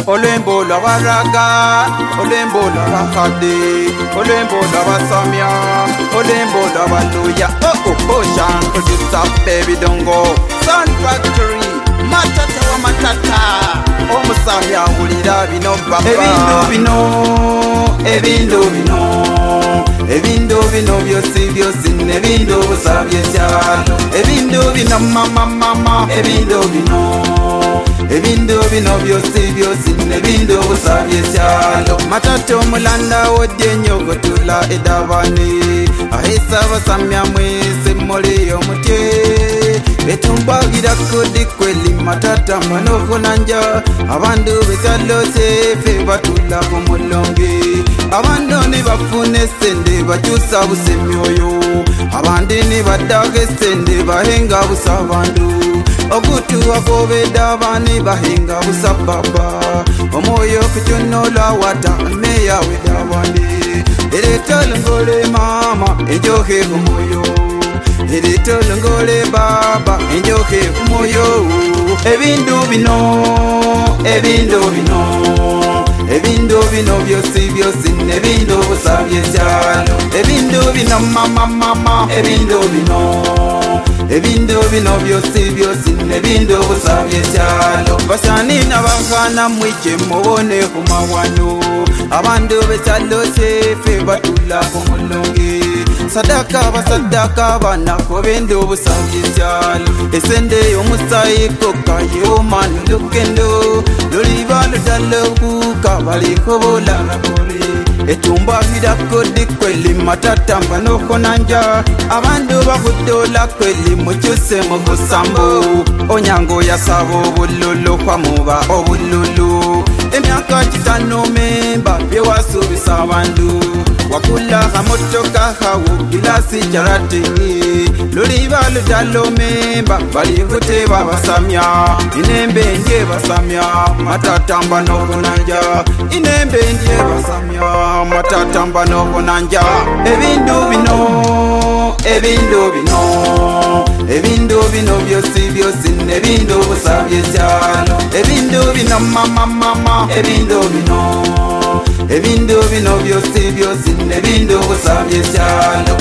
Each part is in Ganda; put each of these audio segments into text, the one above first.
Olembo lw'abaraga, olembo lw'abakadde, olembo lw'abasamya, olembo lw'abaluya. Ocean producer baby don't go. Sound Factory, matata wa matata. Omusamya wulira bino baba. Ebindu bino byosi byosi nebindu busabye cyalo. Ebindu bino mama. Ebindu bino byosi byosi nebindu busabye cyalo. Matata omulanda wodye nyogotula edabani. Ahisa basamya mwese muri omutye. Etumbagira kodi kweli matata manoko nanja. Abandu bekyalo sefe batula kumulonge. Abandu ni bafune sende bakyusa busemyoyo. Abandi ni badage sende bahenga busabandu. Ogutu akobeda bani bahenga busababa. Omoyo kutunola wata neya wedabani. Eretolongole mama enjoke kumoyo. Eretolongole baba enjoke kumoyo. Ebindu bino byosi byosi nebindu busabye cyalo. Ebindu bino mama. Ebindu bino byosi byosi nebindu busabye cyalo. Basani n'abakana mwije mubone kumawano. Abandu becyalo sefe batula kumulonge. Sadaka banako bindu busabye cyalo. Esende omusayi kokaye omanu lukendo. Loliba ludalokuka baliko bolarabore. Etumba hida kodi kweli matata mbanoko nanja. Abandu bakudola kweli mucyuse mu busambo. Onyango yasabo bululu kwa muba obululu. Emyaka kitano memba byewasubisa abandu. Wakula hamotoka hawo gilasi jarati. Loliba ludalo memba balivute babasamya. Inembe nje basamya matata mbanoko nanja. Inembe nje basamya matata mbanoko nanja. Ebindu bino byosi byosi nebindu busabye cyalo. Ebindu bino mama. Ebindu bino byosi byosi nebindu busabye cyalo.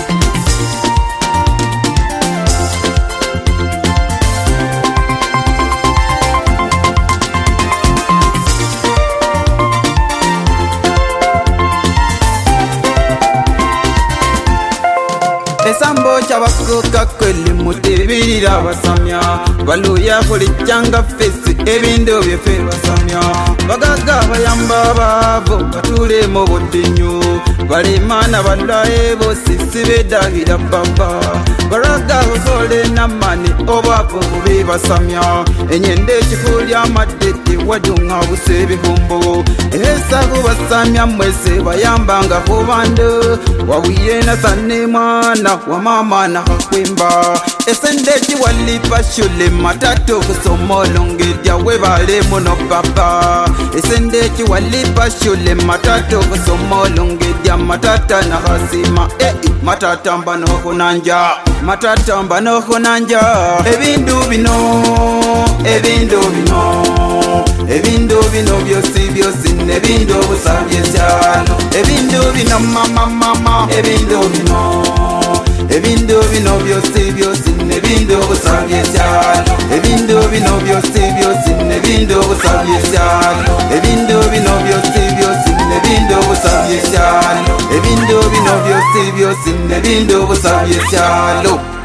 Esambo chabakuka kweli mutibirira basamya. Baluya kulichanga fesi ebindu byefe basamya. Bagaga bayamba babo batule mu budinyu. Balimana balaye bose sibedahira baba. Baraga usole namani obapo bubi basamya. Enyende chikulya madete wadunga busebihumbo. Esabu basamya mwese bayambanga kubando. Wawiye na sane mwana wa mama na hakwimba. Esende chiwalipa shule matatu kusomolonge dia webale mono papa. Esende chiwalipa shule matatu kusomolonge dia matata na hasima. Matata mbanoko nanja. Ebindu bino byosi byosi nebindu busabye cyalo. Ebindu bino mama. Ebindu bino byosi byosi nebindu busabye cyalo. Ebindu bino byosi byosi nebindu busabye cyalo. Ebindu bino byosi byosi nebindu busabye cyalo. Ebindu bino byosi byosi nebindu busabye cyalo.